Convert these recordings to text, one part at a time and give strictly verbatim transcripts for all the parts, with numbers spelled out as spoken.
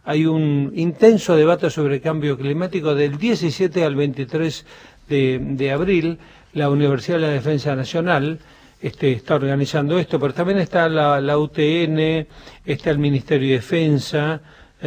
hay un intenso debate sobre el cambio climático del diecisiete al veintitrés de, de abril. La Universidad de la Defensa Nacional este, está organizando esto, pero también está la, la U T N, está el Ministerio de Defensa,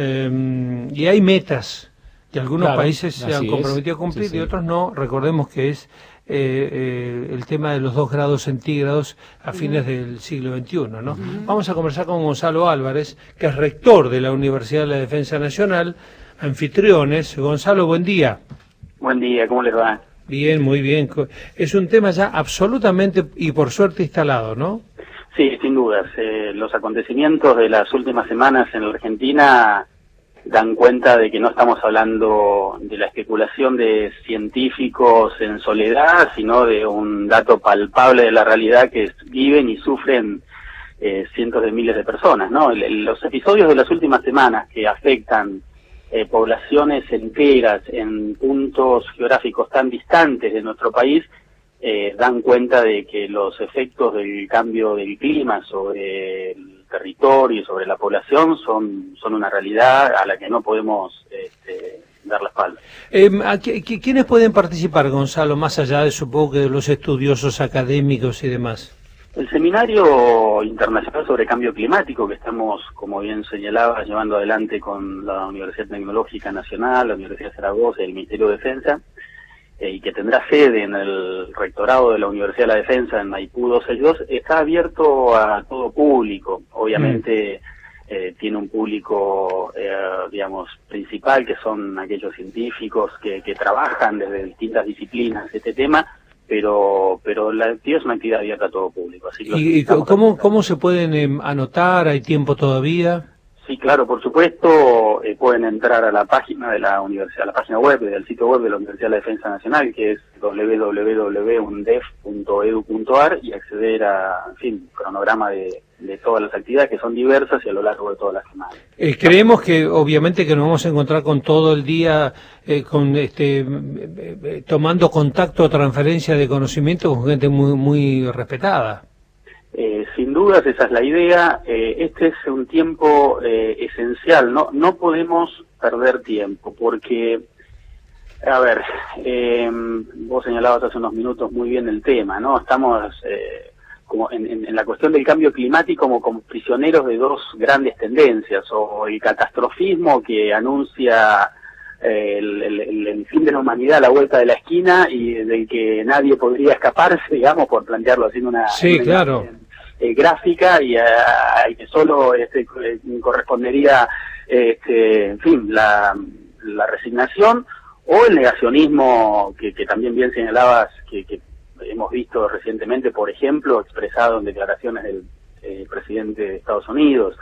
eh, y hay metas que algunos Claro, países se han comprometido es. a cumplir, sí, sí. Y otros no. Recordemos que es eh, eh, el tema de los dos grados centígrados a fines uh-huh. del siglo veintiuno, ¿no? Uh-huh. Vamos a conversar con Gonzalo Álvarez, que es rector de la Universidad de la Defensa Nacional, anfitriones. Gonzalo, buen día. Buen día, ¿cómo les va? Bien, muy bien. Es un tema ya absolutamente y por suerte instalado, ¿no? Sí, sin dudas. Eh, los acontecimientos de las últimas semanas en la Argentina dan cuenta de que no estamos hablando de la especulación de científicos en soledad, sino de un dato palpable de la realidad que viven y sufren eh, cientos de miles de personas, ¿no? El, los episodios de las últimas semanas que afectan Eh, poblaciones enteras en puntos geográficos tan distantes de nuestro país eh, dan cuenta de que los efectos del cambio del clima sobre el territorio y sobre la población son, son una realidad a la que no podemos este, dar la espalda. Eh, ¿Quiénes pueden participar, Gonzalo, más allá de, supongo, que de los estudiosos académicos y demás? El Seminario Internacional sobre Cambio Climático, que estamos, como bien señalaba, llevando adelante con la Universidad Tecnológica Nacional, la Universidad de Zaragoza y el Ministerio de Defensa, eh, y que tendrá sede en el rectorado de la Universidad de la Defensa en Maipú doscientos sesenta y dos, está abierto a todo público. Obviamente mm. eh, tiene un público, eh, digamos, principal, que son aquellos científicos que, que trabajan desde distintas disciplinas este tema, pero pero la actividad es una actividad abierta a todo público. Así que ¿Y cómo, cómo se pueden eh, anotar? ¿Hay tiempo todavía? Sí, claro, por supuesto, eh, pueden entrar a la página de la universidad, a la página web, del sitio web de la Universidad de la Defensa Nacional, que es doble u doble u doble u punto undef punto edu punto ar, y acceder a, en fin, cronograma de, de todas las actividades, que son diversas y a lo largo de toda la semana. Eh, creemos que obviamente que nos vamos a encontrar con todo el día eh, con este eh, eh, tomando contacto o transferencia de conocimiento con gente muy muy respetada. Eh, sin dudas esa es la idea. Eh, este es un tiempo eh, esencial, no no podemos perder tiempo, porque a ver, eh, vos señalabas hace unos minutos muy bien el tema, ¿no? Estamos eh, como en, en, en la cuestión del cambio climático como, como prisioneros de dos grandes tendencias, o el catastrofismo que anuncia eh, el, el, el fin de la humanidad a la vuelta de la esquina y del que nadie podría escaparse, digamos, por plantearlo así en una, sí, una claro. imagen, eh, gráfica, y a, a que solo este, correspondería, este, en fin, la, la resignación, o el negacionismo que, que también bien señalabas, que, que hemos visto recientemente, por ejemplo, expresado en declaraciones del eh, presidente de Estados Unidos,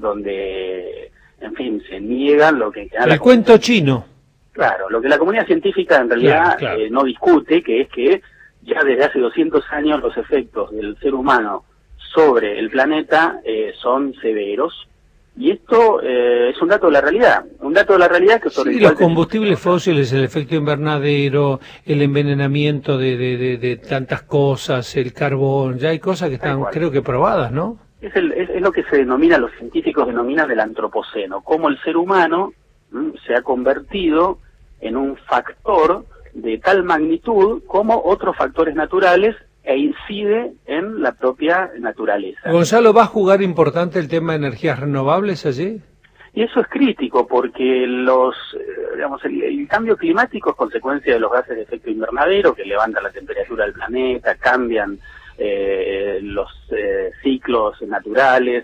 donde, en fin, se niegan lo que... En general el cuento comunidad, chino. Claro, lo que la comunidad científica en realidad claro, claro. Eh, no discute, que es que ya desde hace doscientos años los efectos del ser humano sobre el planeta eh, son severos. Y esto eh, es un dato de la realidad, un dato de la realidad que sobre sí, el los combustibles fósiles, el efecto invernadero, el envenenamiento de, de, de, de tantas cosas, el carbón, ya hay cosas que están, creo que probadas, ¿no? Es, el, es, es lo que se denomina, los científicos denominan el antropoceno, cómo el ser humano ¿m? se ha convertido en un factor de tal magnitud como otros factores naturales e incide en la propia naturaleza. Gonzalo, ¿va a jugar importante el tema de energías renovables allí? Y eso es crítico porque los, digamos, el, el cambio climático es consecuencia de los gases de efecto invernadero que levantan la temperatura del planeta, cambian eh, los eh, ciclos naturales,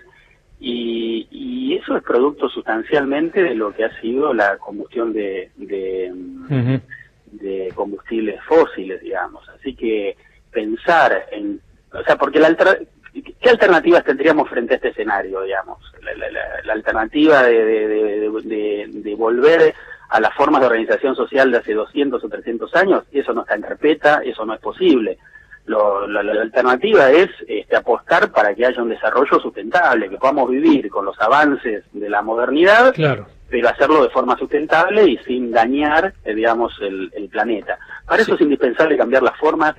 y, y eso es producto sustancialmente de lo que ha sido la combustión de, de, uh-huh. de combustibles fósiles, digamos. Así que pensar en, o sea, porque la alter, ¿qué alternativas tendríamos frente a este escenario, digamos? La, la, la, la alternativa de, de, de, de, de volver a las formas de organización social de hace doscientos o trescientos años, eso no está en carpeta, eso no es posible. Lo, la, la alternativa es este, apostar para que haya un desarrollo sustentable, que podamos vivir con los avances de la modernidad, claro, pero hacerlo de forma sustentable y sin dañar, eh, digamos, el, el planeta. Para eso sí. es indispensable cambiar las formas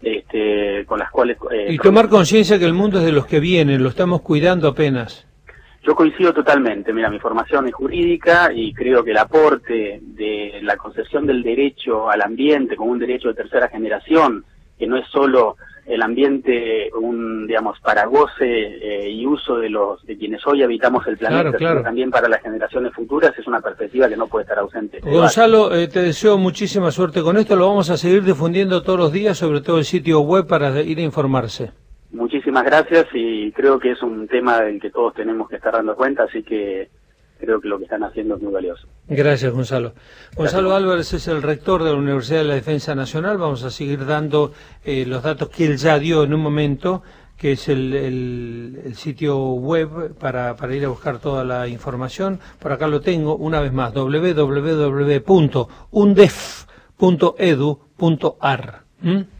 Este, con las cuales... Eh, y tomar conciencia que el mundo es de los que vienen, lo estamos cuidando apenas. Yo coincido totalmente. Mira, mi formación es jurídica y creo que el aporte de la concepción del derecho al ambiente como un derecho de tercera generación, que no es solo el ambiente, un, digamos, para goce eh, y uso de los de quienes hoy habitamos el planeta, claro, claro. sino también para las generaciones futuras, es una perspectiva que no puede estar ausente. Gonzalo, eh, te deseo muchísima suerte con esto. Lo vamos a seguir difundiendo todos los días, sobre todo el sitio web, para ir a informarse. Muchísimas gracias, y creo que es un tema del que todos tenemos que estar dando cuenta, así que creo que lo que están haciendo es muy valioso. Gracias, Gonzalo. Gonzalo Gracias. Álvarez es el rector de la Universidad de la Defensa Nacional. Vamos a seguir dando eh, los datos que él ya dio en un momento, que es el, el, el sitio web para, para ir a buscar toda la información. Por acá lo tengo, una vez más, doble u doble u doble u punto undef punto edu punto ar. ¿Mm?